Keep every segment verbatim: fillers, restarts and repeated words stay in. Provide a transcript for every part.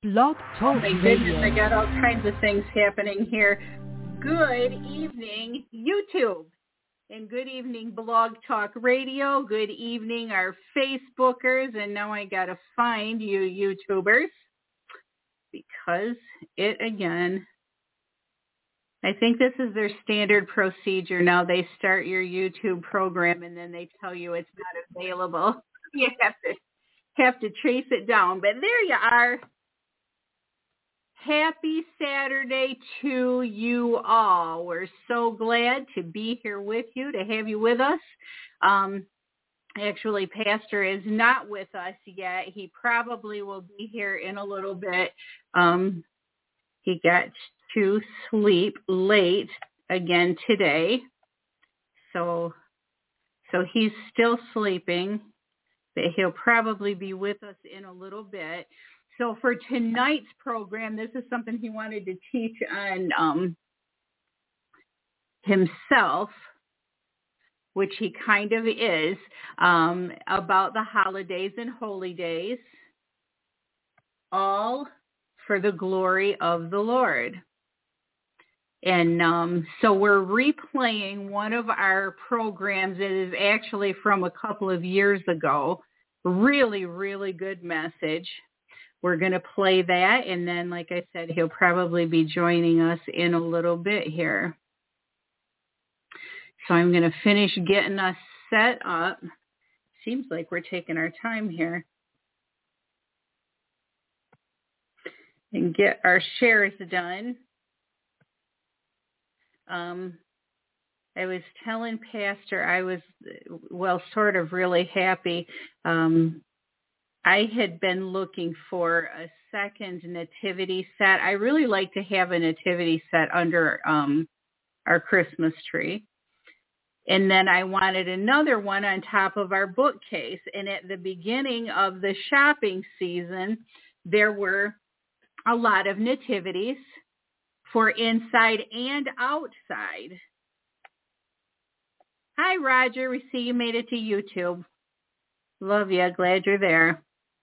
Blog Talk My Radio. goodness, I got all kinds of things happening here. Good evening, YouTube. And good evening, Blog Talk Radio. Good evening, our Facebookers. And now I got to find you YouTubers because it, again, I think this is their standard procedure. Now they start your YouTube program and then they tell you it's not available. You have to have to chase it down. But there you are. Happy Saturday to you all. We're so glad to be here with you, to have you with us. Um, actually, Pastor is not with us yet. He probably will be here in a little bit. Um, he got to sleep late again today. So, so he's still sleeping, but he'll probably be with us in a little bit. So for tonight's program, this is something he wanted to teach on um, himself, which he kind of is, um, about the holidays and holy days, all for the glory of the Lord. And um, so we're replaying one of our programs that is actually from a couple of years ago. Really, really good message. We're going to play that, and then, like I said, he'll probably be joining us in a little bit here. So I'm going to finish getting us set up. Seems like we're taking our time here. And get our shares done. Um, I was telling Pastor I was, well, sort of really happy. Um I had been looking for a second nativity set. I really like to have a nativity set under um, our Christmas tree. And then I wanted another one on top of our bookcase. And at the beginning of the shopping season, there were a lot of nativities for inside and outside. Hi, Roger. We see you made it to YouTube. Love you. Glad you're there.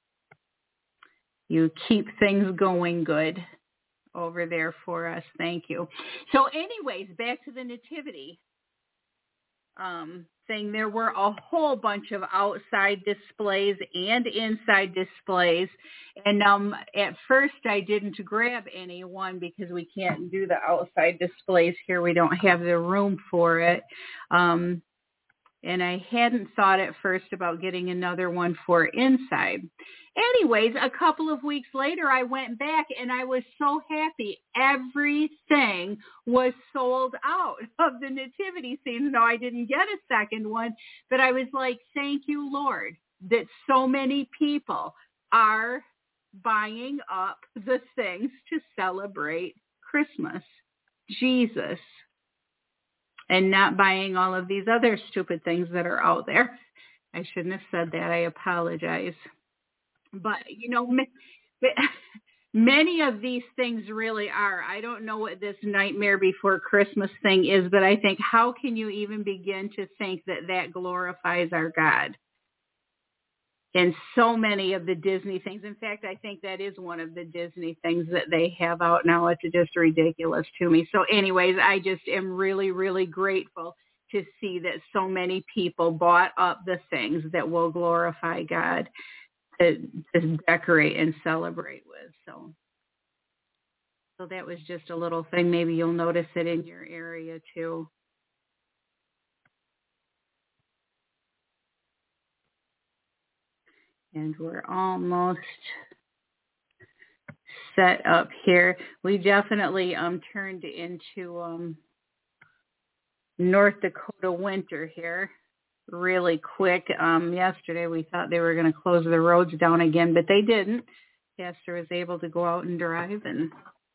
You keep things going good over there for us. Thank you. So anyways, back to the nativity um, thing. There were a whole bunch of outside displays and inside displays. And um, at first I didn't grab any one because we can't do the outside displays here. We don't have the room for it. Um, and I hadn't thought at first about getting another one for inside. Anyways, a couple of weeks later, I went back and I was so happy. Everything was sold out of the nativity scene. No, I didn't get a second one, but I was like, thank you, Lord, that so many people are buying up the things to celebrate Christmas, Jesus, and not buying all of these other stupid things that are out there. I shouldn't have said that. I apologize. But, you know, many of these things really are. I don't know what this Nightmare Before Christmas thing is, but I think how can you even begin to think that that glorifies our God? And so many of the Disney things. In fact, I think that is one of the Disney things that they have out now. It's just ridiculous to me. So anyways, I just am really, really grateful to see that so many people bought up the things that will glorify God to, to decorate and celebrate with. So, so that was just a little thing. Maybe you'll notice it in your area too. And we're almost set up here. We definitely um turned into um North Dakota winter here really quick. Um, yesterday we thought they were going to close the roads down again, but they didn't. Pastor was able to go out and drive, and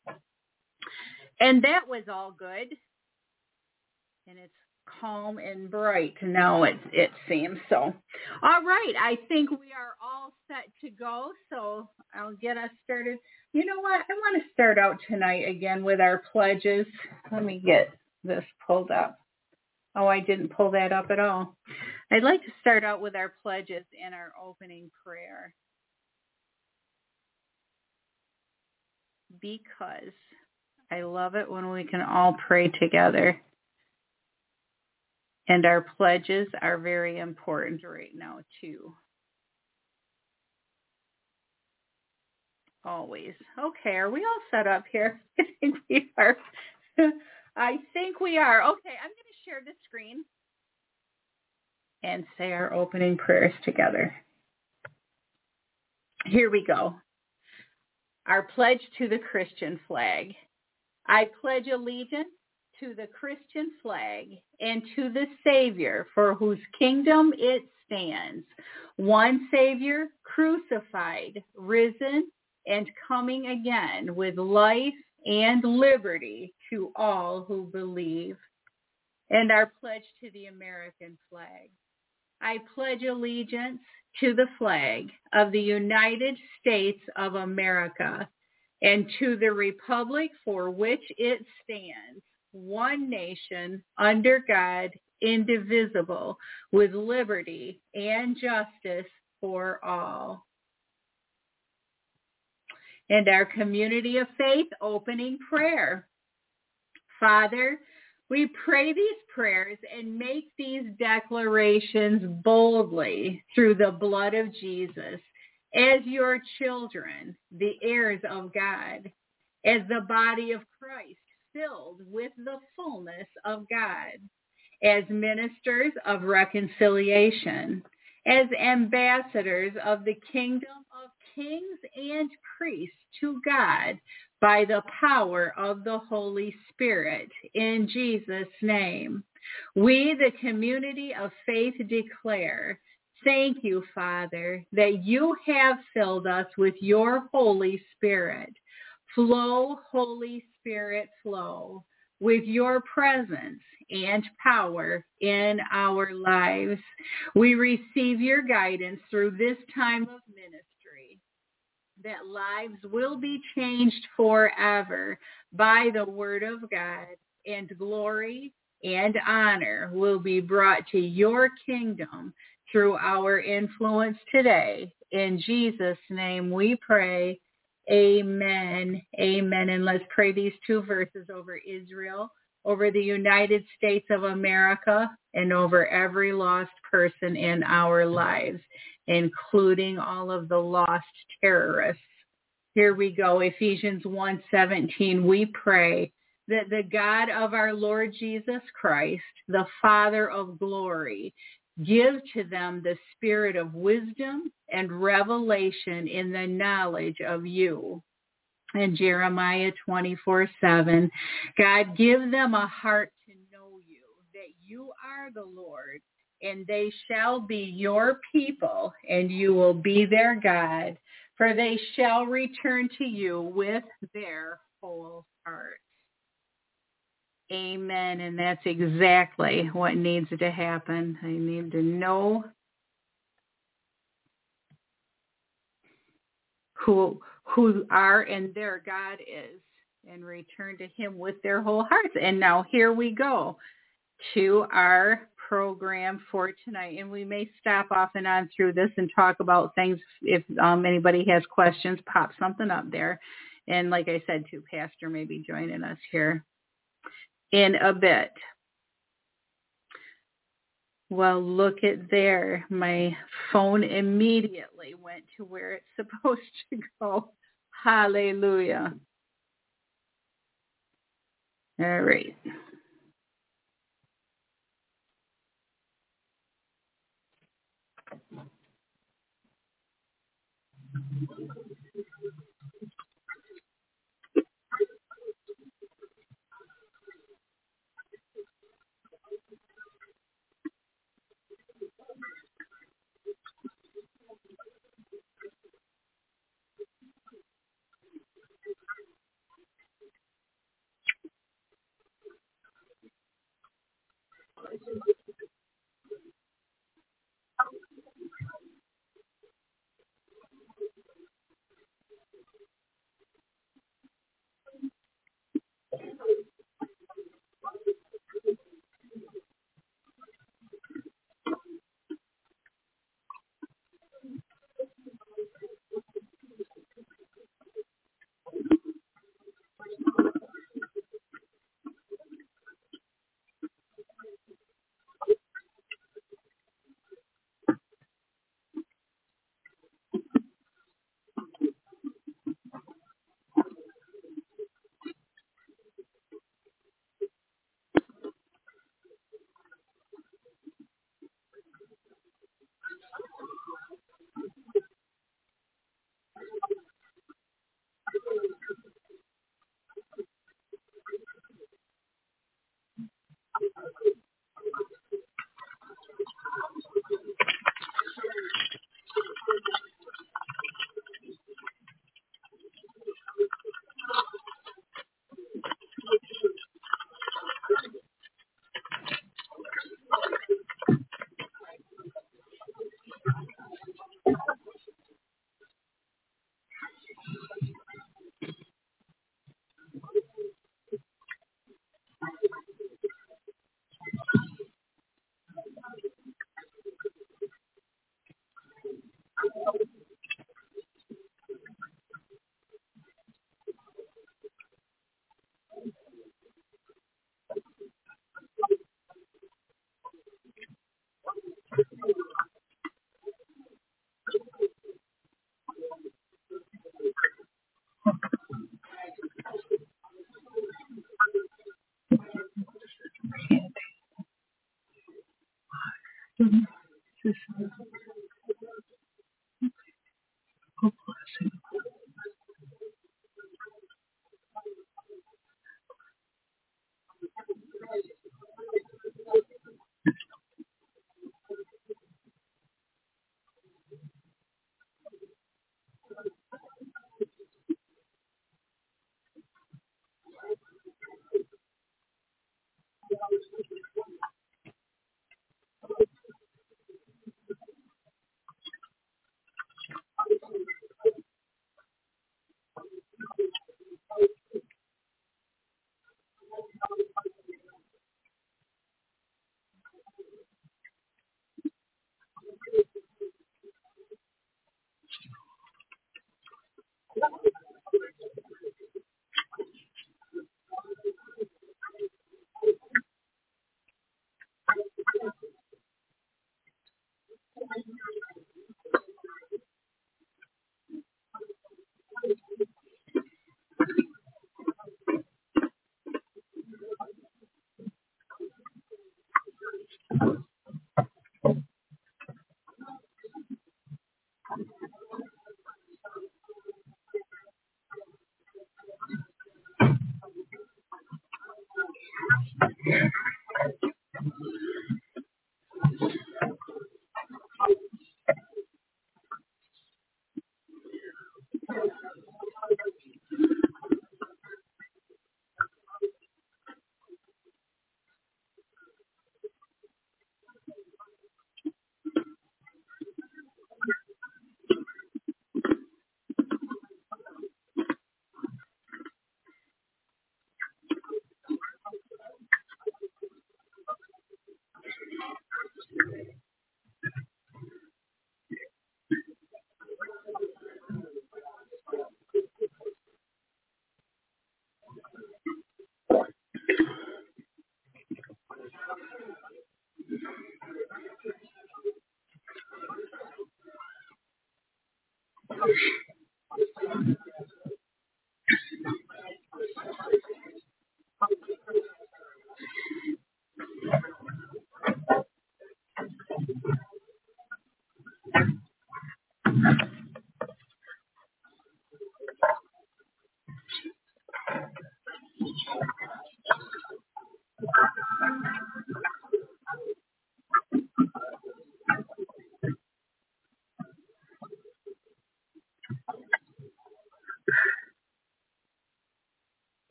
and that was all good. And it's calm and bright now, it it seems. So, all right, I think we are all set to go. So I'll get us started. You know what? I want to start out tonight again with our pledges. Let me get this pulled up. Oh, I didn't pull that up at all. I'd like to start out with our pledges and our opening prayer. because I love it when we can all pray together. And our pledges are very important right now, too. Always. Okay, are we all set up here? I think we are. I think we are. Okay, I'm going to share the screen and say our opening prayers together. Here we go. Our pledge to the Christian flag. I pledge allegiance to the Christian flag and to the Savior for whose kingdom it stands, one Savior, crucified, risen, and coming again with life and liberty to all who believe. And our pledge to the American flag. I pledge allegiance to the flag of the United States of America and to the republic for which it stands, one nation, under God, indivisible, with liberty and justice for all. And our community of faith opening prayer. Father, we pray these prayers and make these declarations boldly through the blood of Jesus as your children, the heirs of God, as the body of Christ filled with the fullness of God, as ministers of reconciliation, as ambassadors of the kingdom of kings and priests to God by the power of the Holy Spirit, in Jesus' name. We, the community of faith, declare, thank you, Father, that you have filled us with your Holy Spirit. Flow, Holy Spirit, flow with your presence and power in our lives. We receive your guidance through this time of ministry, that lives will be changed forever by the word of God, and glory and honor will be brought to your kingdom through our influence today. In Jesus' name we pray. Amen. Amen. And let's pray these two verses over Israel, over the United States of America, and over every lost person in our lives, including all of the lost terrorists. Here we go. Ephesians one seventeen. We pray that the God of our Lord Jesus Christ, the Father of glory, give to them the spirit of wisdom and revelation in the knowledge of you. And Jeremiah twenty-four seven, God, give them a heart to know you, that you are the Lord, and they shall be your people, and you will be their God, for they shall return to you with their whole heart. Amen. And that's exactly what needs to happen. I need to know who who our and their God is, and return to him with their whole hearts. And now here we go to our program for tonight. And we may stop off and on through this and talk about things. If um, anybody has questions, pop something up there. And like I said, too, Pastor may be joining us here in a bit. Well, look at there. My phone immediately went to where it's supposed to go. Hallelujah. All right.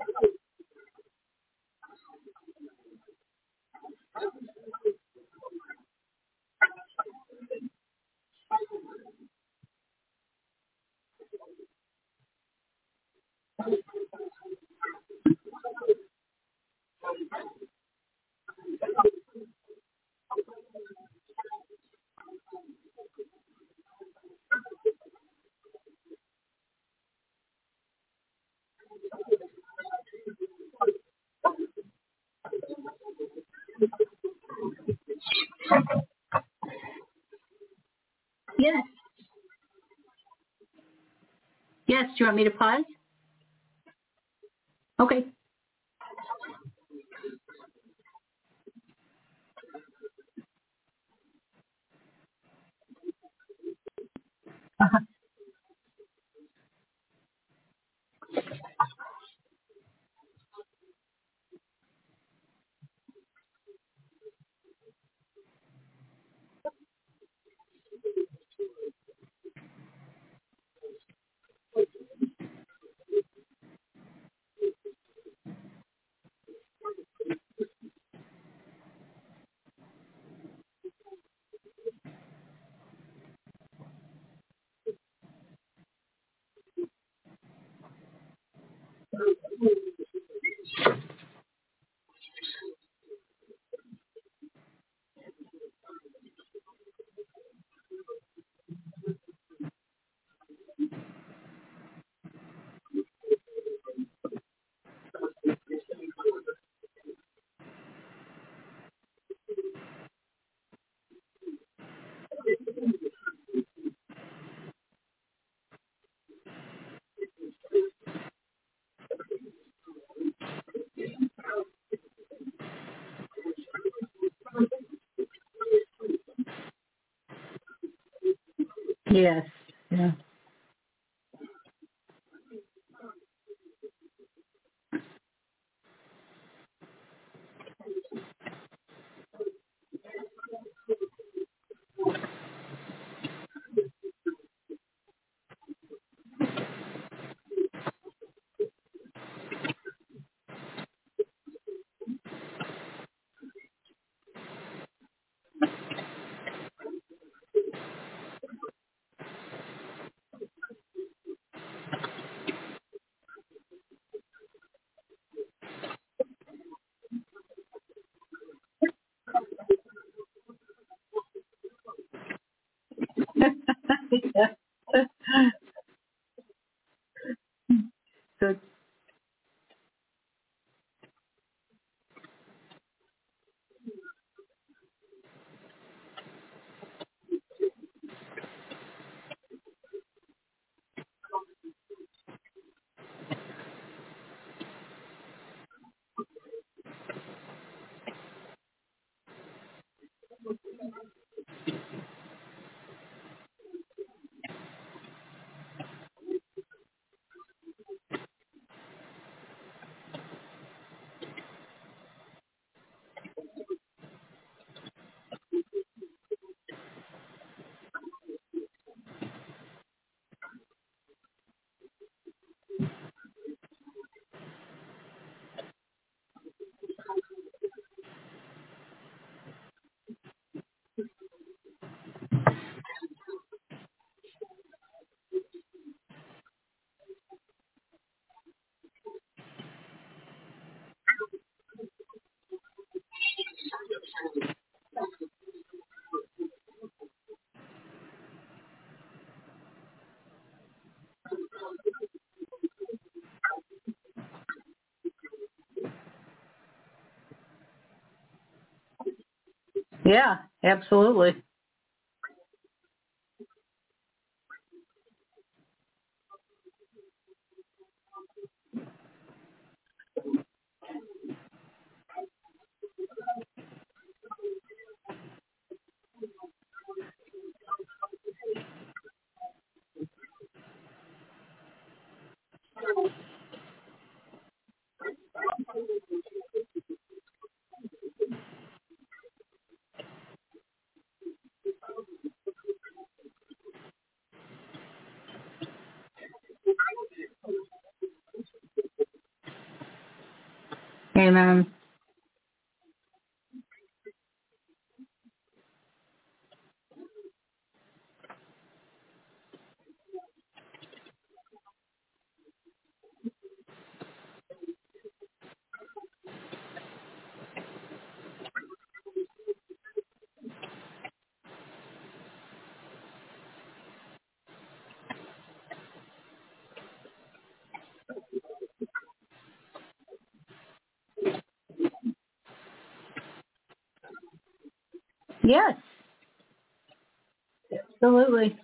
Yes. Yes. Do you want me to pause? Okay. Uh-huh. Yes. Yeah. Good. Yeah, absolutely. Amen. Yes, absolutely.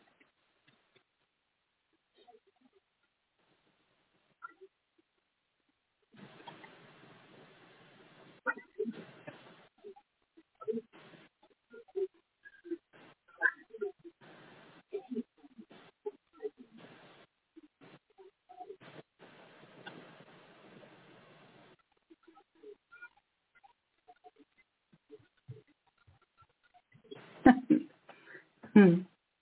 Hmm.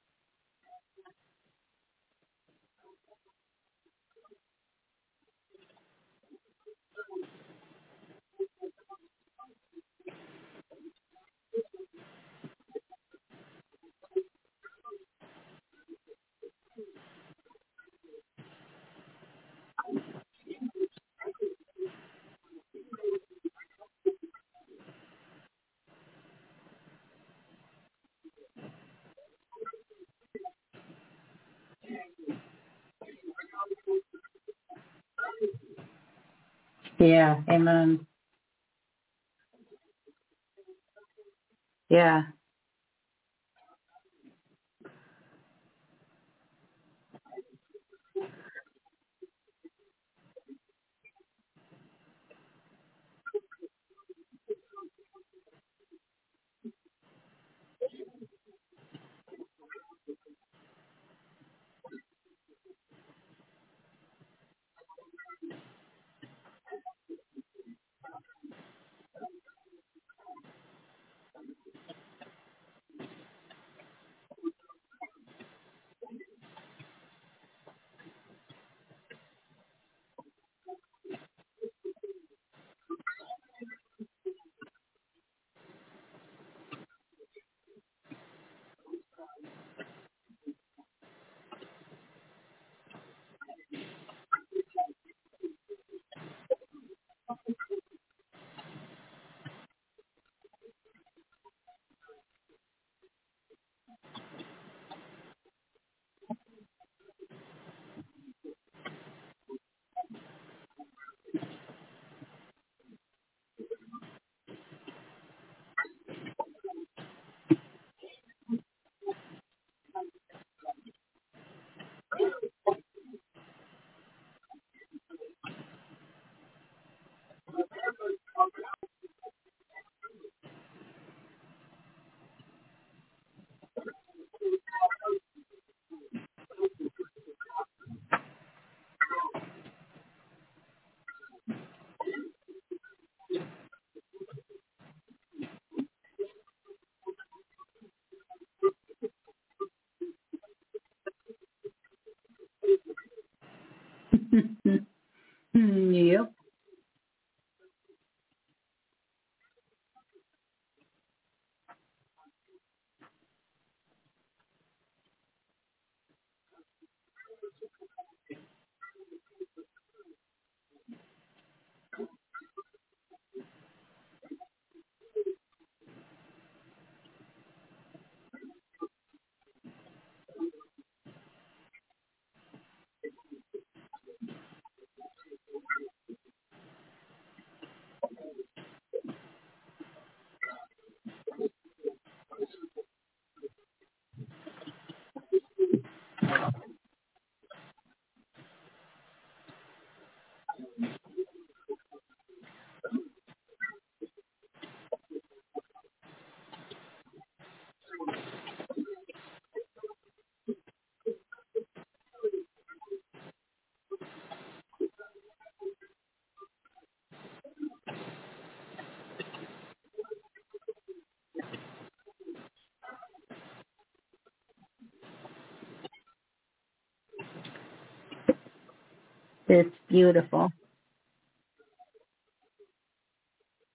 Yeah, amen. Yeah. Yep. It's beautiful.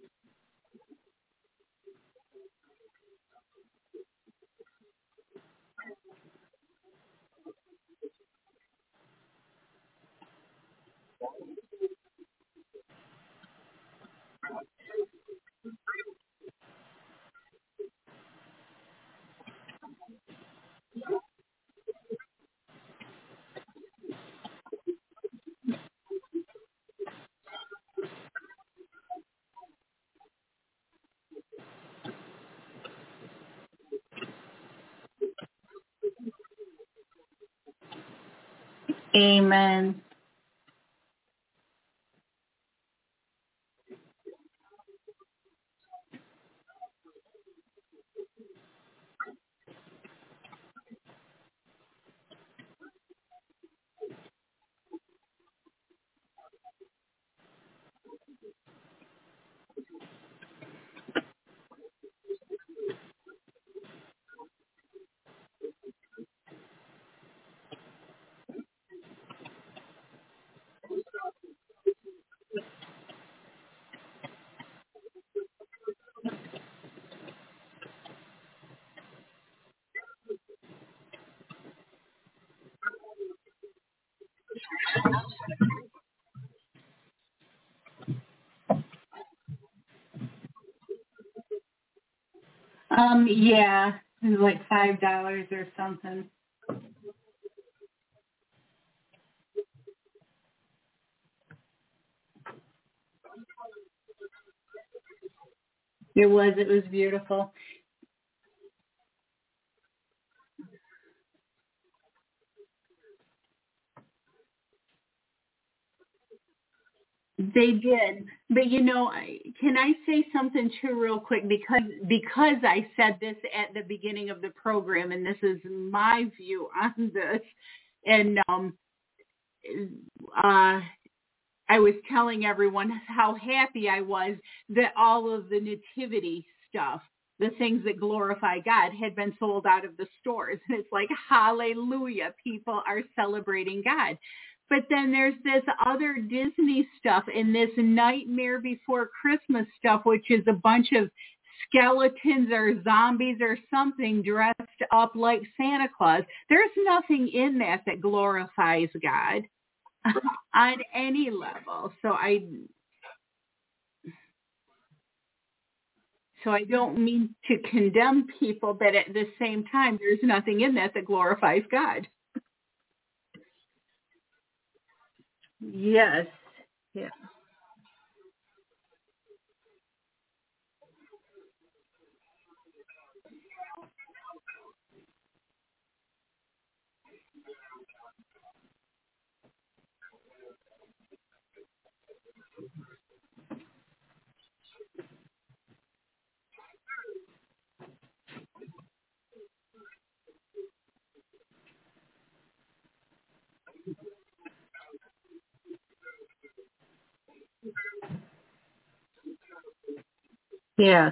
Amen. Um, yeah, it was like five dollars or something. It was. It was beautiful. They did, but you know, I- can I say something too, real quick? Because because I said this at the beginning of the program, and this is my view on this, and um, uh, I was telling everyone how happy I was that all of the nativity stuff, the things that glorify God, had been sold out of the stores. And it's like, hallelujah, people are celebrating God. But then there's this other Disney stuff and this Nightmare Before Christmas stuff, which is a bunch of skeletons or zombies or something dressed up like Santa Claus. There's nothing in that that glorifies God on any level. So I so I don't mean to condemn people, but at the same time, there's nothing in that that glorifies God. Yes. Yeah. Yeah.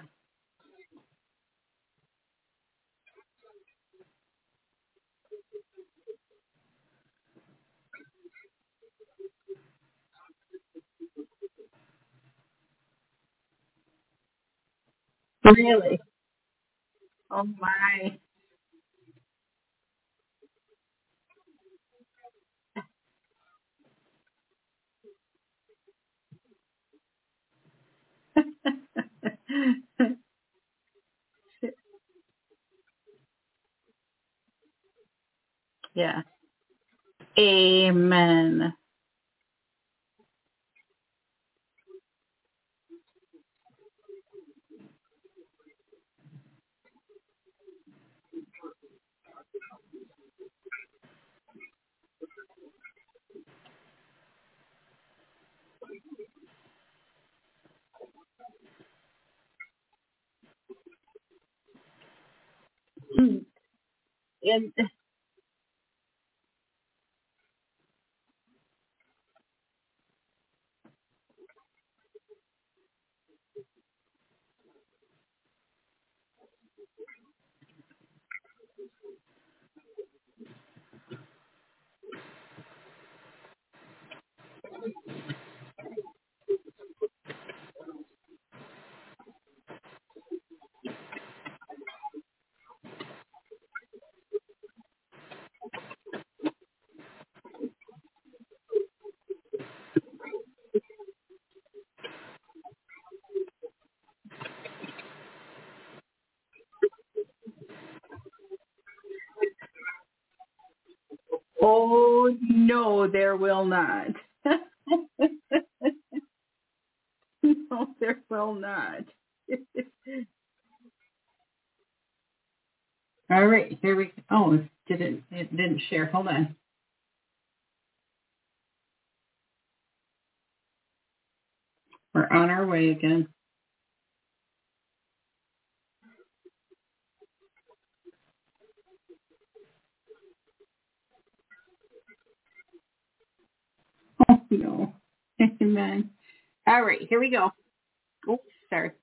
Really? Oh my. Yeah. Amen. And Oh, no, there will not. No, there will not. All right, here we go. Oh, it didn't, it didn't share. Hold on. We're on our way again. Oh, no. Amen. All right, here we go. Oops, sorry.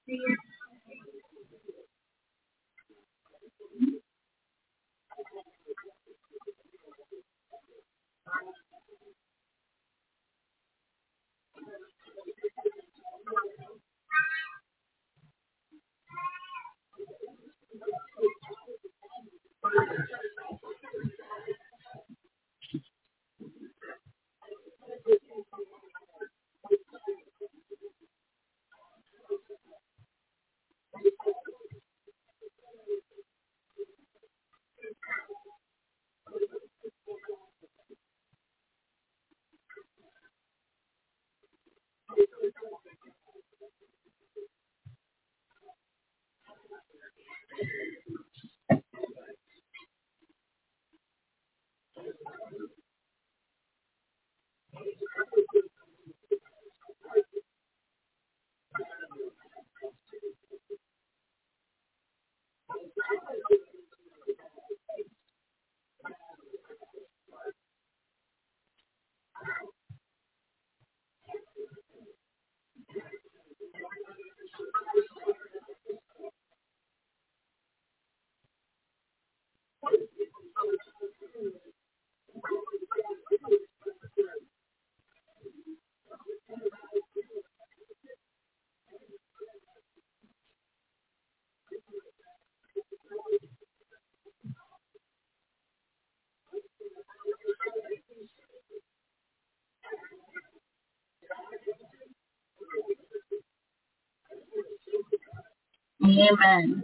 Amen.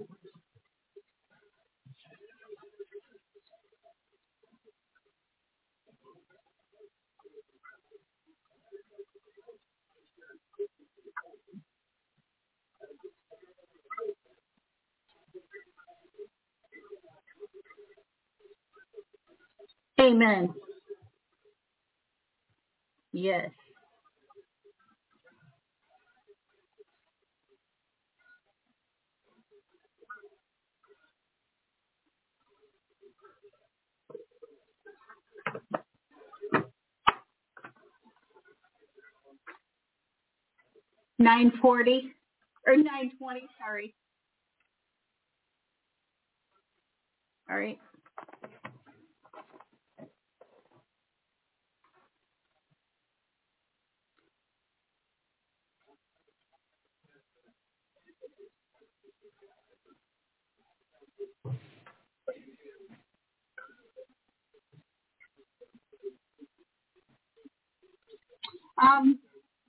Amen. Yes. nine forty or nine twenty, sorry. All right. Um,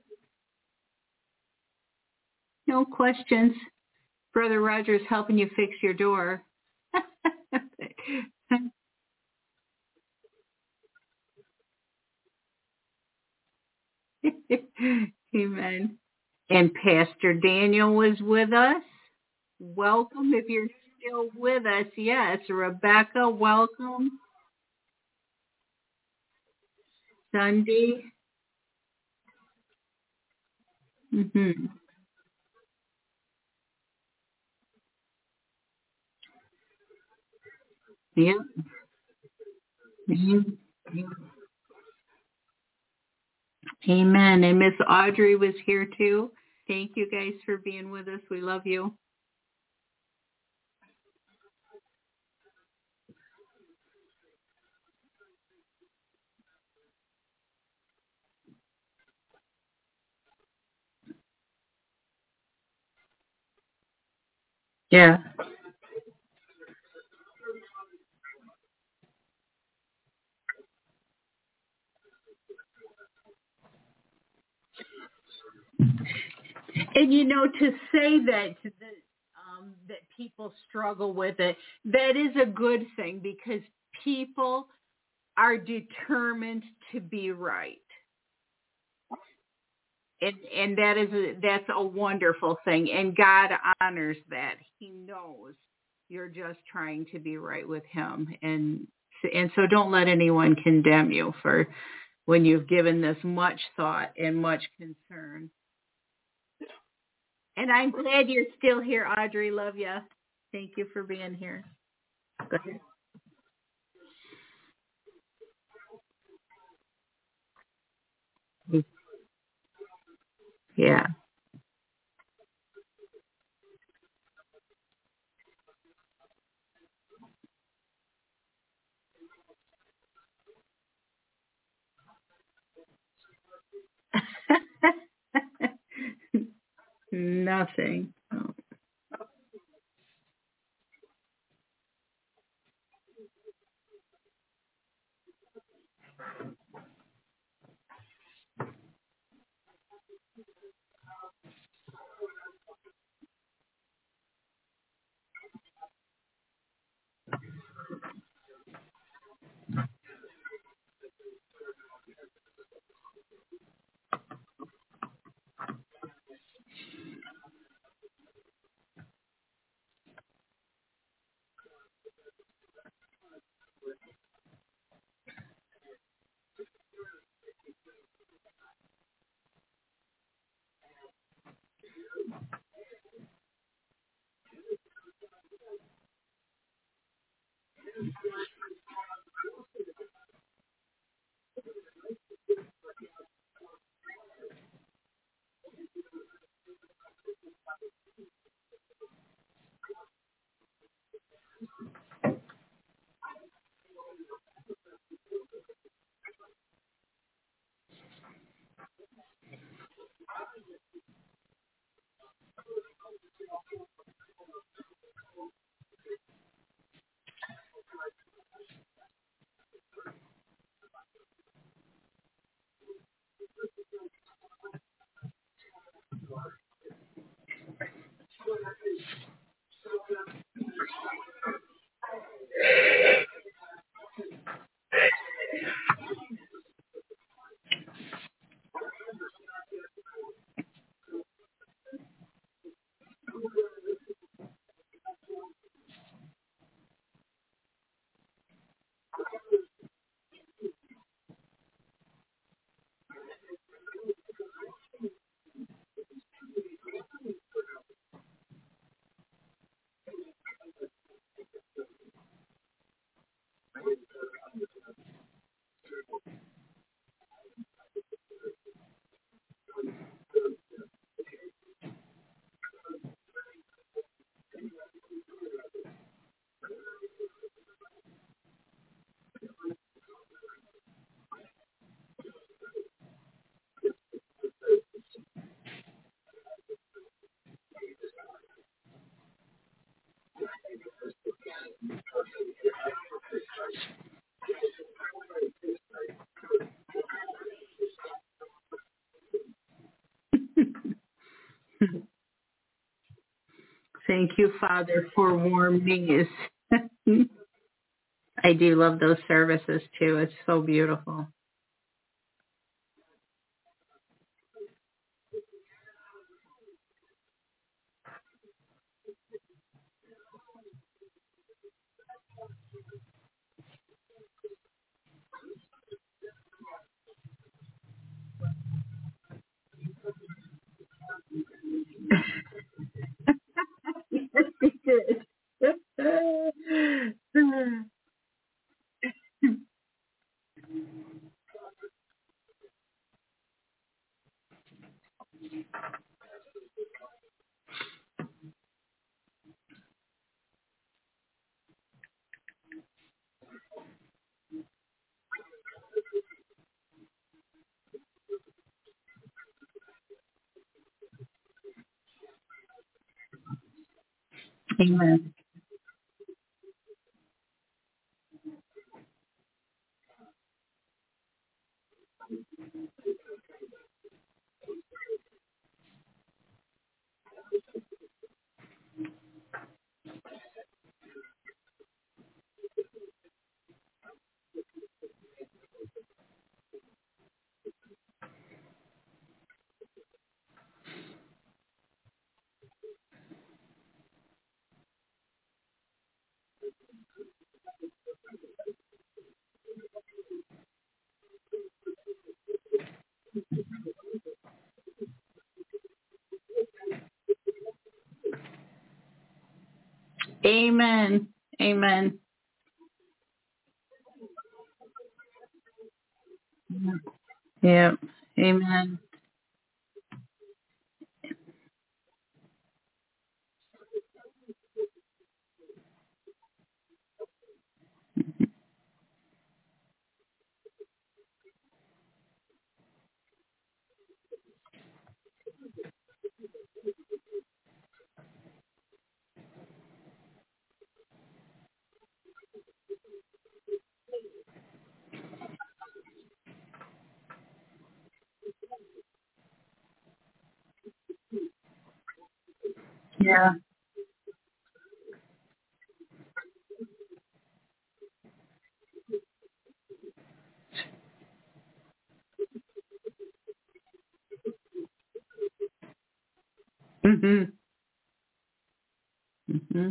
no questions. Brother Roger's helping you fix your door. Amen. And Pastor Daniel was with us. Welcome if you're still with us. Yes, Rebecca, welcome. Sunday. Mm-hmm. Yep. Mhm. Amen. And Miss Audrey was here too. Thank you guys for being with us. We love you. Yeah. And you know, to say that that um, that people struggle with it, that is a good thing because people are determined to be right, and and that is a, that's a wonderful thing, and God honors that. He knows you're just trying to be right with Him, and and so don't let anyone condemn you for when you've given this much thought and much concern. And I'm glad you're still here, Audrey. Love you. Thank you for being here. Go ahead. Yeah. Nothing. Oh. Thank you, Father, for warm knees. I do love those services too. It's so beautiful. Yes, we did. Amen. Amen. Amen. Yeah. Amen. Yeah. Mhm. Mhm.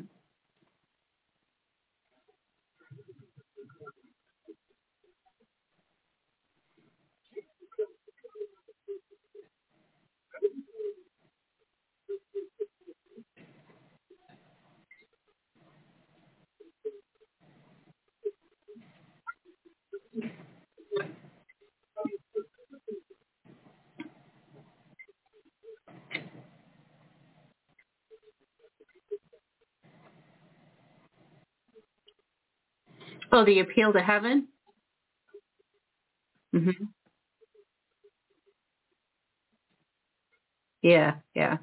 Oh, the appeal to heaven? Mhm. Yeah, yeah.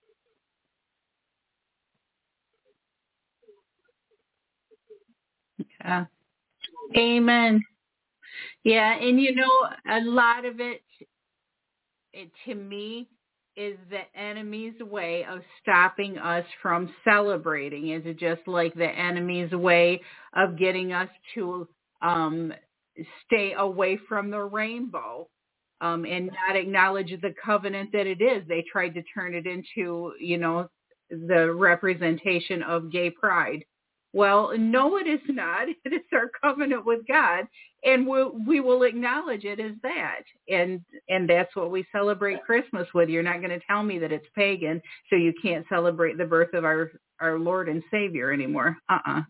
Yeah. Amen. Yeah, and you know, a lot of it, it to me is the enemy's way of stopping us from celebrating. Is it just like the enemy's way of getting us to um stay away from the rainbow um and not acknowledge the covenant that it is? They tried to turn it into, you know, the representation of gay pride. Well, no, it is not. It is our covenant with God, and we we will acknowledge it as that, and and that's what we celebrate Christmas with. You're not going to tell me that it's pagan, so you can't celebrate the birth of our our Lord and Savior anymore. Uh-uh.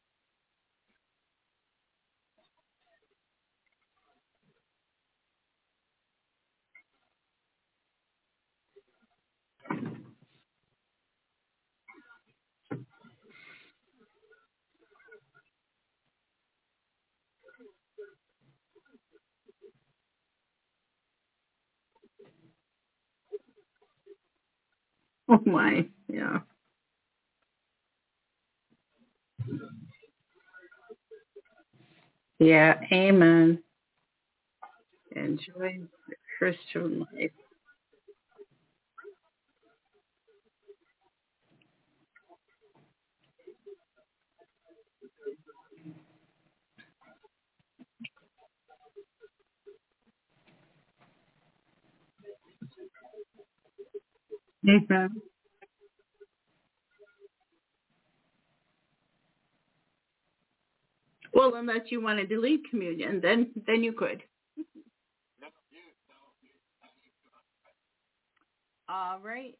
Oh my, yeah, yeah. Amen. Enjoy the Christian life. Amen. Well, unless you wanted to leave communion, then then you could. All right.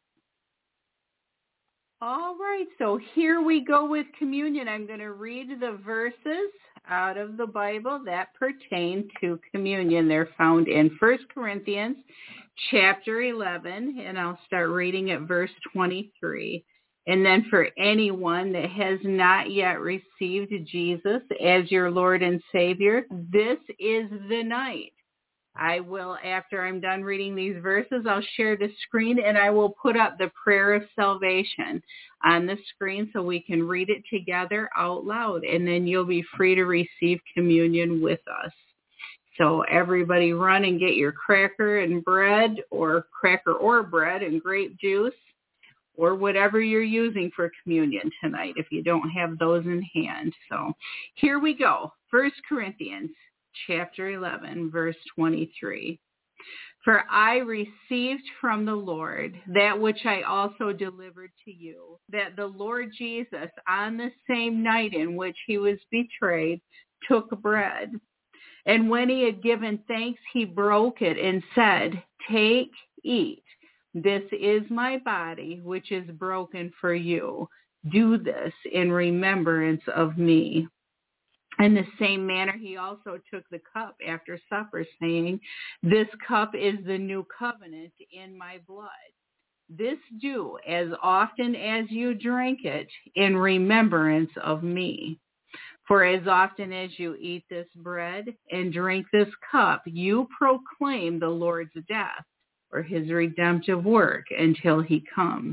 All right, so here we go with communion. I'm going to read the verses out of the Bible that pertain to communion. They're found in First Corinthians chapter eleven, and I'll start reading at verse twenty-three. And then for anyone that has not yet received Jesus as your Lord and Savior, this is the night. I will, after I'm done reading these verses, I'll share the screen and I will put up the prayer of salvation on the screen so we can read it together out loud. And then you'll be free to receive communion with us. So everybody run and get your cracker and bread, or cracker or bread and grape juice, or whatever you're using for communion tonight if you don't have those in hand. So here we go. First Corinthians chapter eleven, verse twenty-three. For I received from the Lord that which I also delivered to you, that the Lord Jesus, on the same night in which he was betrayed, took bread. And when he had given thanks, he broke it and said, take, eat. This is my body, which is broken for you. Do this in remembrance of me. In the same manner, he also took the cup after supper, saying, this cup is the new covenant in my blood. This do as often as you drink it in remembrance of me. For as often as you eat this bread and drink this cup, you proclaim the Lord's death or his redemptive work until he comes.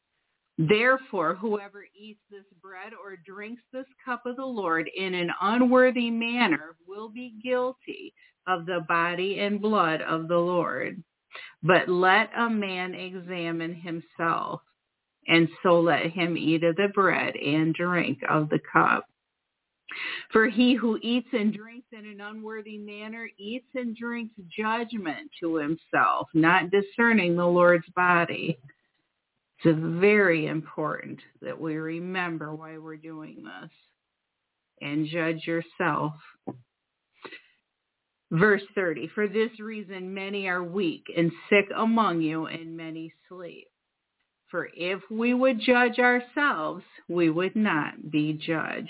Therefore, whoever eats this bread or drinks this cup of the Lord in an unworthy manner will be guilty of the body and blood of the Lord. But let a man examine himself, and so let him eat of the bread and drink of the cup. For he who eats and drinks in an unworthy manner eats and drinks judgment to himself, not discerning the Lord's body. It's very important that we remember why we're doing this and judge yourself. Verse thirty, for this reason many are weak and sick among you, and many sleep. For if we would judge ourselves, we would not be judged.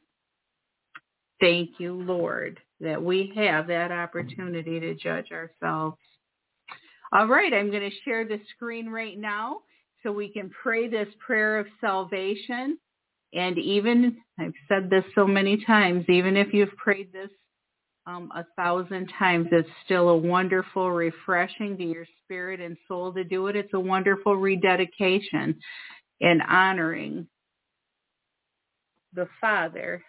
Thank you, Lord, that we have that opportunity to judge ourselves. All right, I'm going to share the screen right now so we can pray this prayer of salvation. And even, I've said this so many times, even if you've prayed this um, a thousand times, it's still a wonderful refreshing to your spirit and soul to do it. It's a wonderful rededication and honoring the Father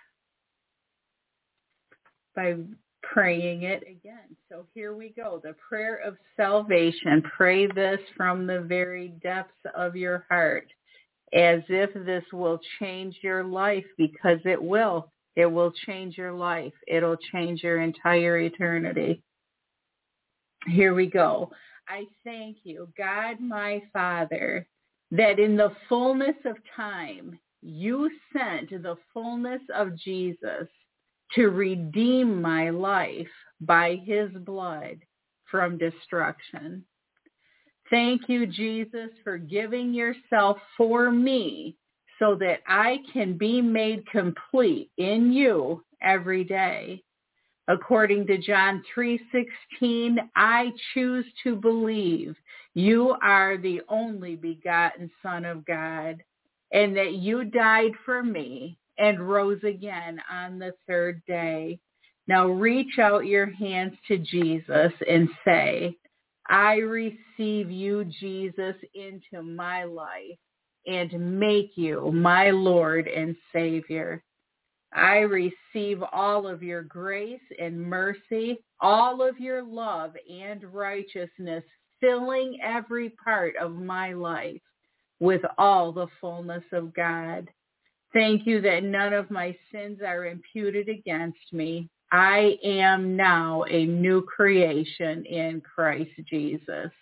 by praying it again. So here we go. The prayer of salvation. Pray this from the very depths of your heart, as if this will change your life, because it will. It will change your life. It'll change your entire eternity. Here we go. I thank you, God my Father, that in the fullness of time, you sent the fullness of Jesus to redeem my life by his blood from destruction. Thank you, Jesus, for giving yourself for me so that I can be made complete in you every day. According to John three sixteen, I choose to believe you are the only begotten Son of God, and that you died for me and rose again on the third day. Now reach out your hands to Jesus and say, I receive you, Jesus, into my life and make you my Lord and Savior. I receive all of your grace and mercy, all of your love and righteousness, filling every part of my life with all the fullness of God. Thank you that none of my sins are imputed against me. I am now a new creation in Christ Jesus.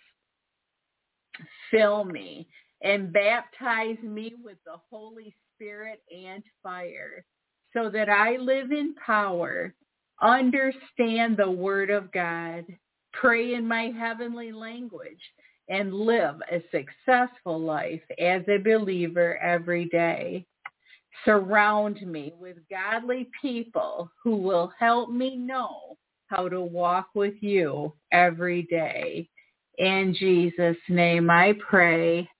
Fill me and baptize me with the Holy Spirit and fire, so that I live in power, understand the Word of God, pray in my heavenly language, and live a successful life as a believer every day. Surround me with godly people who will help me know how to walk with you every day. In Jesus' name I pray.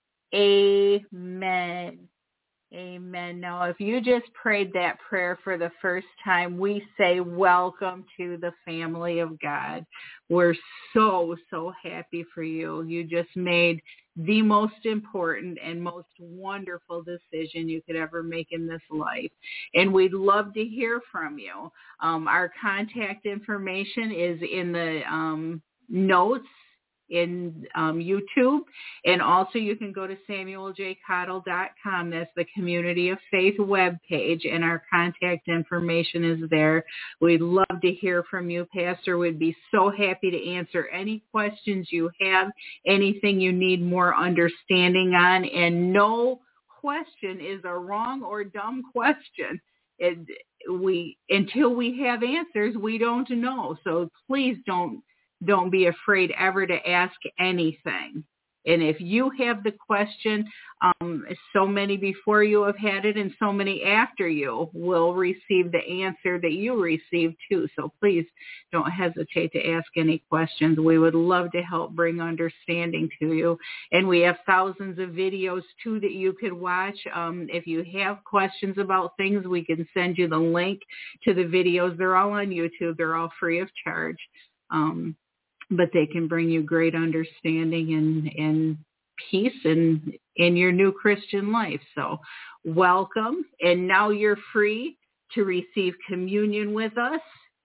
Amen. Amen. Now, if you just prayed that prayer for the first time, we say welcome to the family of God. We're so, so happy for you. You just made the most important and most wonderful decision you could ever make in this life. And we'd love to hear from you. Um, our contact information is in the um, notes in um, YouTube, and also you can go to samuel j cottle dot com. That's the Community of Faith webpage, and our contact information is there. We'd love to hear from you, Pastor. We'd be so happy to answer any questions you have, anything you need more understanding on, and no question is a wrong or dumb question. It, we until we have answers, we don't know. So please don't Don't be afraid ever to ask anything. And if you have the question, um, so many before you have had it and so many after you will receive the answer that you received too. So please don't hesitate to ask any questions. We would love to help bring understanding to you. And we have thousands of videos too that you could watch. Um, if you have questions about things, we can send you the link to the videos. They're all on YouTube. They're all free of charge. Um, but they can bring you great understanding and, and peace in, in your new Christian life. So welcome. And now you're free to receive communion with us.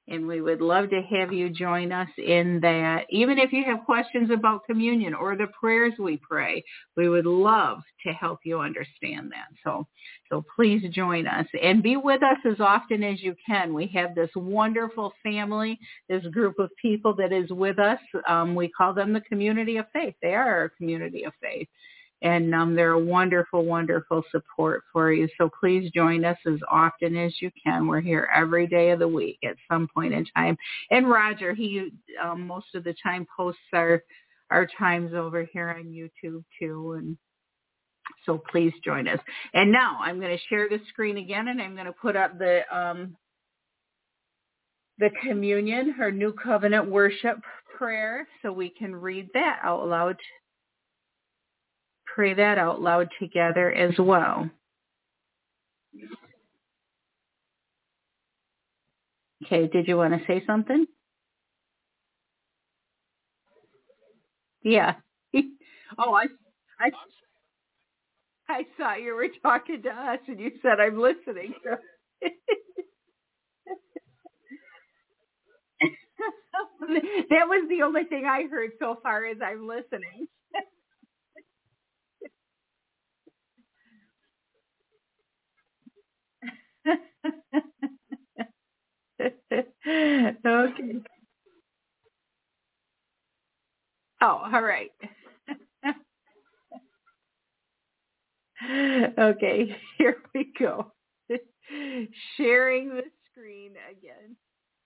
And we would love to have you join us in that. Even if you have questions about communion or the prayers we pray, we would love to help you understand that. So, so please join us and be with us as often as you can. We have this wonderful family, this group of people that is with us. Um, we call them the community of faith. They are our community of faith. And um, they're a wonderful, wonderful support for you. So please join us as often as you can. We're here every day of the week at some point in time. And Roger, he um, most of the time posts our our times over here on YouTube too. And so please join us. And now I'm going to share the screen again, and I'm going to put up the um, the communion, our New Covenant worship prayer, so we can read that out loud. Pray that out loud together as well. Okay, did you want to say something? Yeah. Oh, I, I, I saw you were talking to us, and you said, I'm listening. That was the only thing I heard so far is I'm listening. Okay. Oh, all right. Okay, here we go. Sharing the screen again.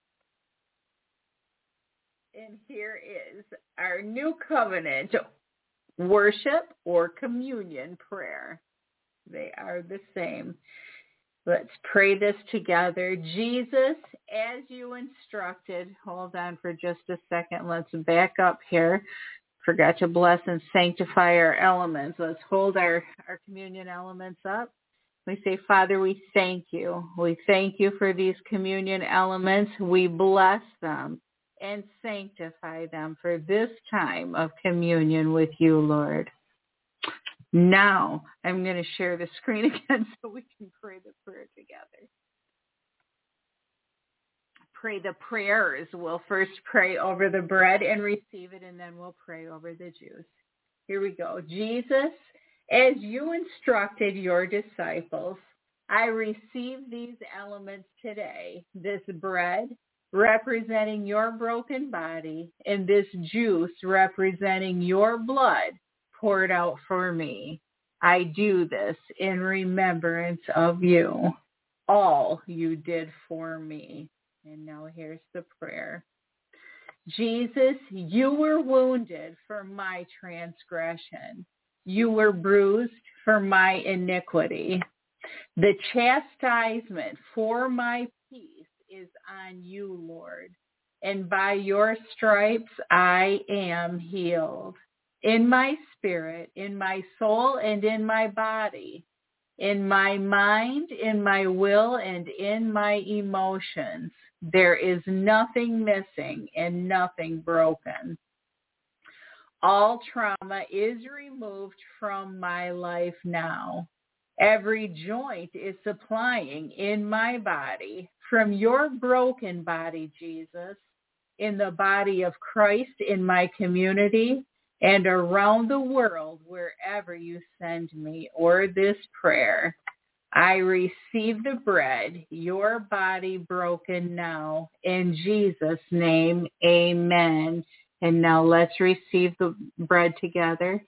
And here is our New Covenant worship or communion prayer. They are the same. Let's pray this together. Jesus, as you instructed, hold on for just a second. Let's back up here. Forgot to bless and sanctify our elements. Let's hold our, our communion elements up. We say, Father, we thank you. We thank you for these communion elements. We bless them and sanctify them for this time of communion with you, Lord. Now, I'm going to share the screen again so we can pray the prayer together. Pray the prayers. We'll first pray over the bread and receive it, and then we'll pray over the juice. Here we go. Jesus, as you instructed your disciples, I receive these elements today, this bread representing your broken body and this juice representing your blood poured out for me. I do this in remembrance of you, all you did for me. And now here's the prayer. Jesus, you were wounded for my transgression. You were bruised for my iniquity. The chastisement for my peace is on you, Lord. And by your stripes I am healed. In my spirit, in my soul, and in my body, in my mind, in my will, and in my emotions, there is nothing missing and nothing broken. All trauma is removed from my life now. Every joint is supplying in my body from your broken body, Jesus, in the body of Christ, in my community, and around the world wherever you send me, or this prayer. I receive the bread, your body broken now. In Jesus' name, amen. And now let's receive the bread together.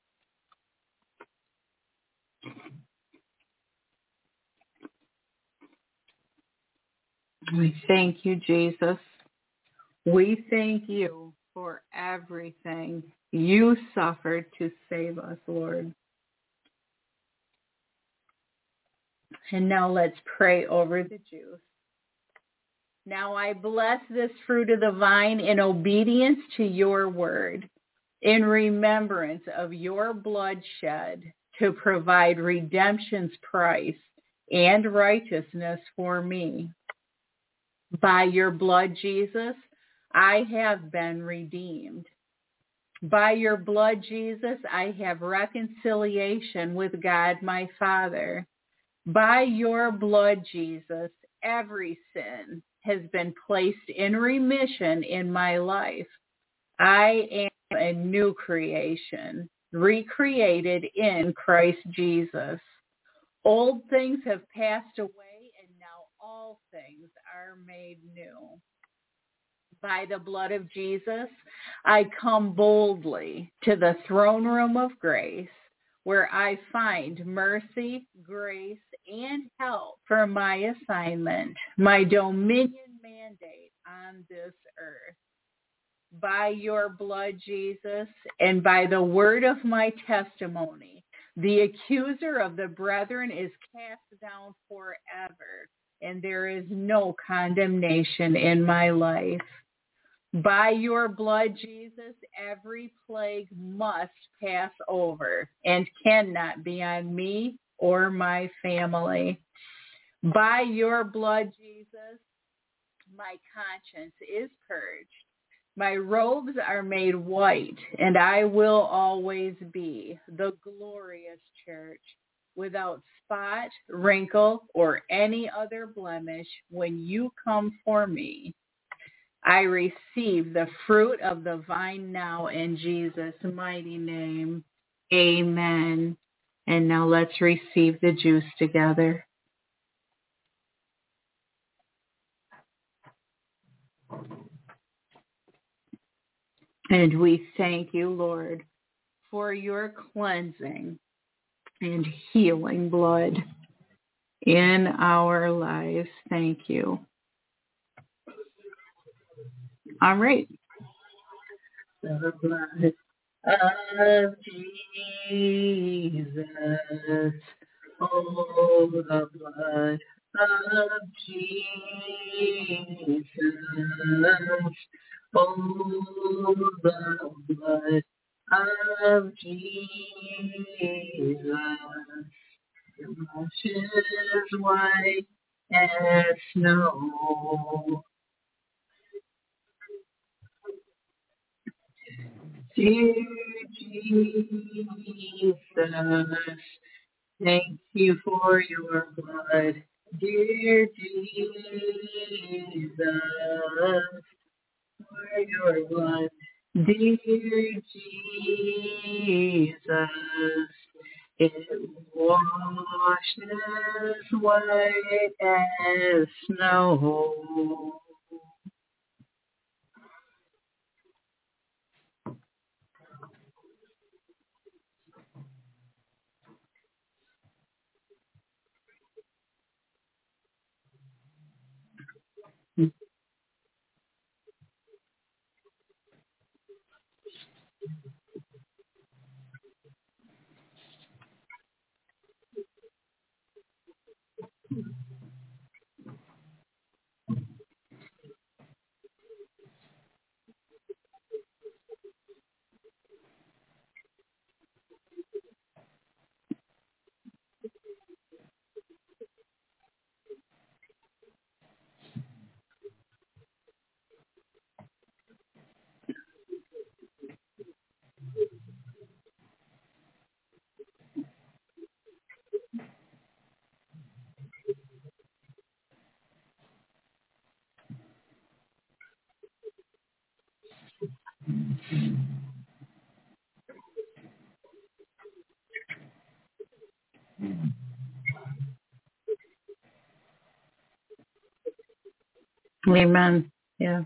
We thank you, Jesus. We thank you for everything you suffered to save us, Lord. And now let's pray over the juice. Now I bless this fruit of the vine in obedience to your word, in remembrance of your blood shed to provide redemption's price and righteousness for me. By your blood, Jesus, I have been redeemed. By your blood, Jesus, I have reconciliation with God my Father. By your blood, Jesus, every sin has been placed in remission in my life. I am a new creation, recreated in Christ Jesus. Old things have passed away, and now all things are made new. By the blood of Jesus, I come boldly to the throne room of grace, where I find mercy, grace, and help for my assignment, my dominion mandate on this earth. By your blood, Jesus, and by the word of my testimony, the accuser of the brethren is cast down forever, and there is no condemnation in my life. By your blood, Jesus, every plague must pass over and cannot be on me or my family. By your blood, Jesus, my conscience is purged. My robes are made white, and I will always be the glorious church, without spot, wrinkle, or any other blemish when you come for me. I receive the fruit of the vine now in Jesus' mighty name. Amen. And now let's receive the juice together. And we thank you, Lord, for your cleansing and healing blood in our lives. Thank you. All right. The blood of Jesus. Oh, the blood of Jesus. Oh, the blood of Jesus. Washes white as snow. Dear Jesus, thank you for your blood. Dear Jesus, for your blood. Dear Jesus, it washes white as snow. Amen. Yeah.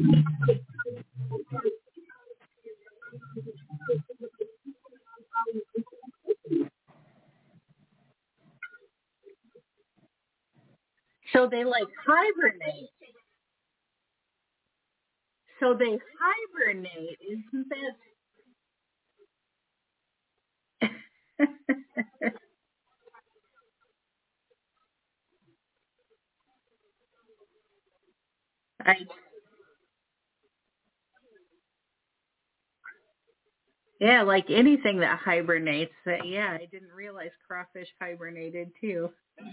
So they like hibernate. So they hibernate, isn't that? I Yeah, like anything that hibernates. That yeah, I didn't realize crawfish hibernated too.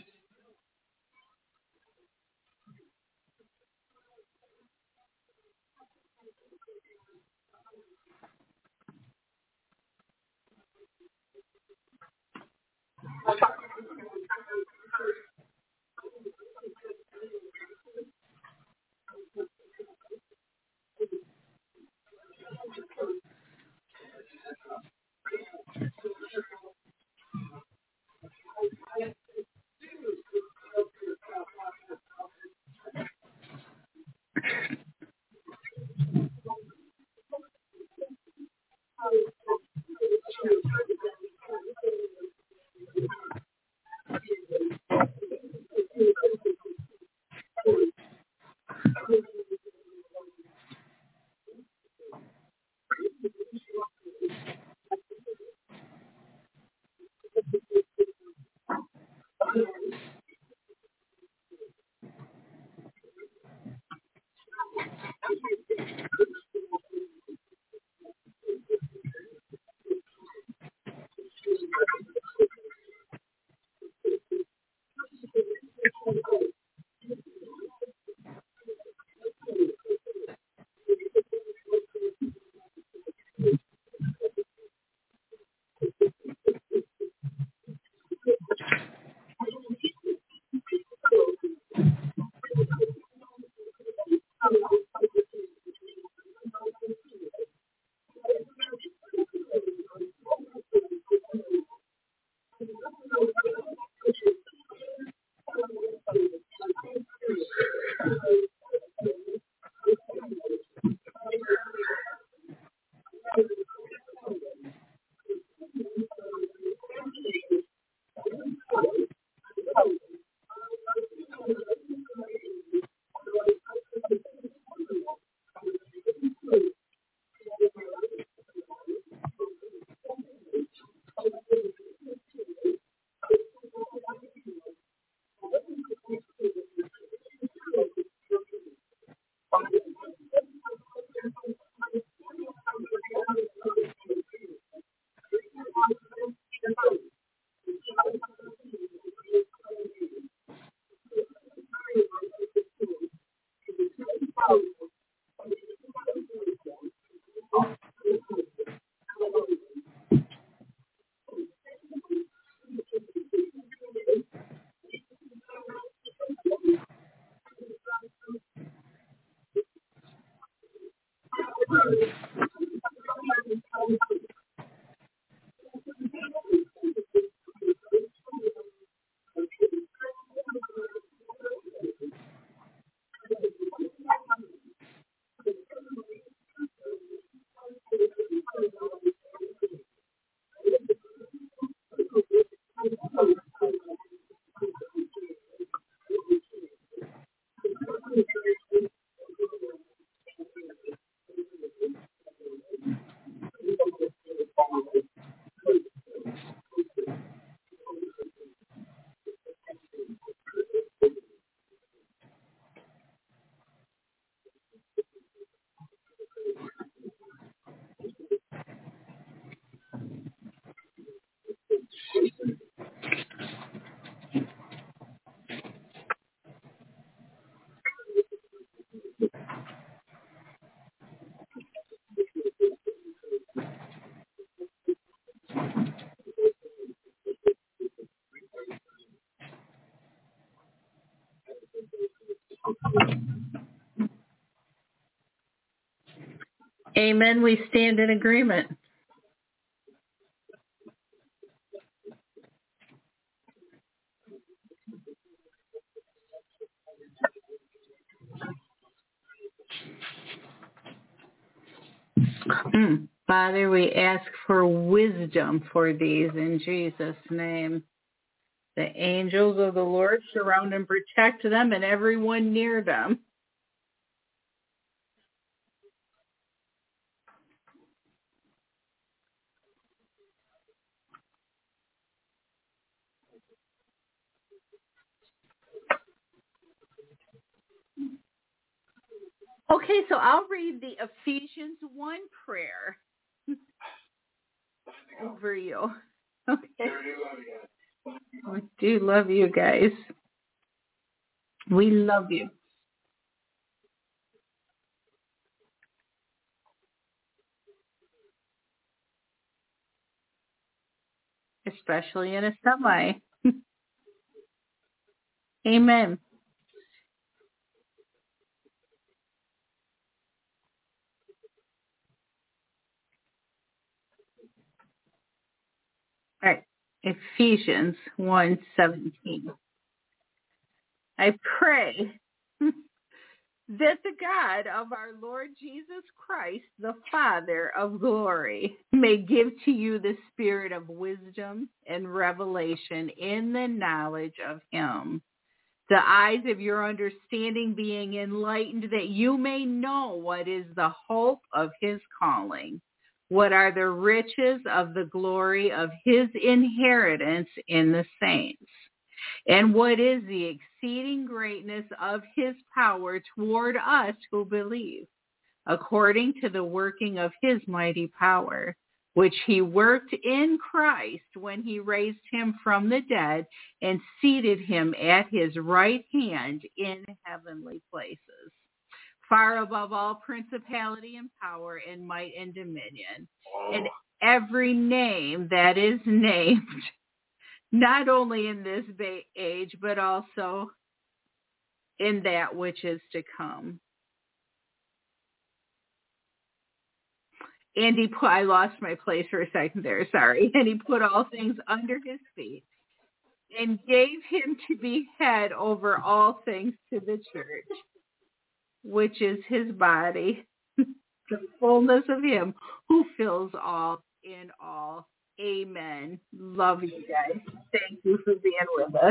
Amen. We stand in agreement. Father, we ask for wisdom for these in Jesus' name. The angels of the Lord surround and protect them and everyone near them. Okay, so I'll read the Ephesians one prayer over you. Okay. We do love you guys. We love you. Especially in a semi. Amen. All right. Ephesians one seventeen. I pray that the God of our Lord Jesus Christ, the Father of glory, may give to you the spirit of wisdom and revelation in the knowledge of him, the eyes of your understanding being enlightened, that you may know what is the hope of his calling, what are the riches of the glory of his inheritance in the saints, and what is the exceeding greatness of his power toward us who believe, according to the working of his mighty power, which he worked in Christ when he raised him from the dead and seated him at his right hand in heavenly places, far above all principality and power and might and dominion, and every name that is named, not only in this ba- age, but also in that which is to come. And he put, I lost my place for a second there, sorry. And he put all things under his feet and gave him to be head over all things to the church, which is his body, the fullness of him who fills all in all. Amen. Love you guys. Thank you for being with us.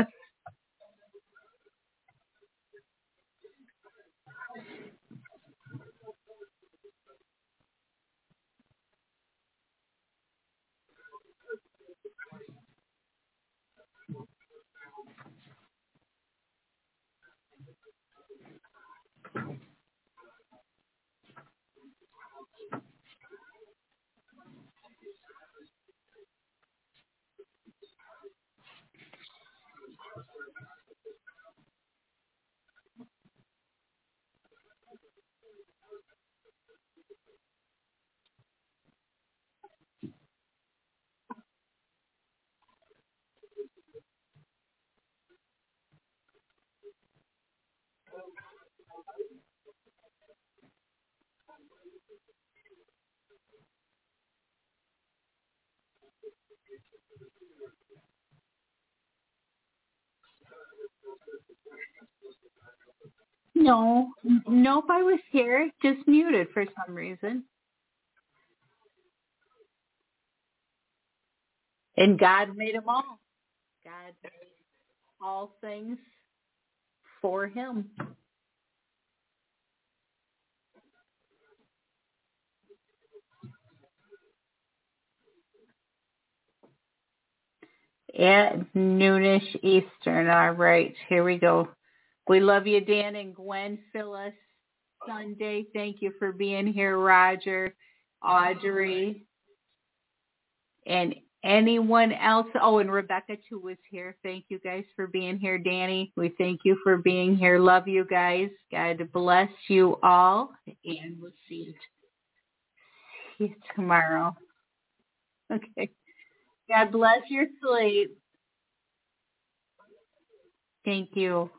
No, nope, I was here, just muted for some reason. And God made them all. God made all things for him. At noonish Eastern. All right, here we go. We love you, Dan and Gwen, Phyllis, Sunday. Thank you for being here, Roger, Audrey, and anyone else. Oh, and Rebecca, too, was here. Thank you guys for being here. Danny, we thank you for being here. Love you guys. God bless you all, and we'll see you, see you tomorrow. Okay. God bless your sleep. Thank you.